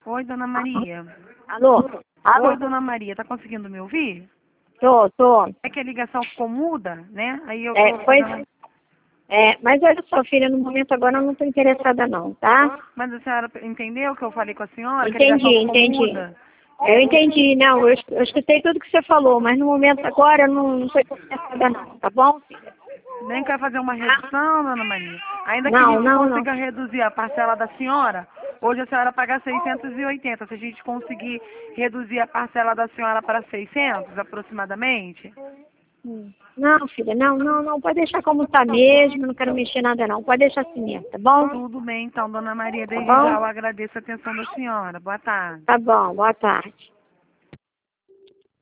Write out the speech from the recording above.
Oi, dona Maria. Alô? Alô? Oi, dona Maria, tá conseguindo me ouvir? Tô. É que a ligação ficou muda, né? Aí eu É, tô pois, fazendo... mas olha só, filha, no momento agora eu não tô interessada não, tá? Mas a senhora entendeu o que eu falei com a senhora? Que a ligação ficou Entendi. muda? Eu entendi, não, eu escutei tudo que você falou, mas no momento agora eu não tô interessada não, tá bom, filha? Nem quer fazer uma redução, dona Maria? Ainda que a Não, gente não, não. consiga reduzir a parcela da senhora, hoje a senhora paga 680. Se a gente conseguir reduzir a parcela da senhora para 600, aproximadamente... Não, filha, não, pode deixar como tá mesmo, não quero mexer nada não, pode deixar assim mesmo, tá bom? Tudo bem, então, dona Maria. Tá Desde já eu bom? agradeço a atenção da senhora. Boa tarde. Tá bom, boa tarde.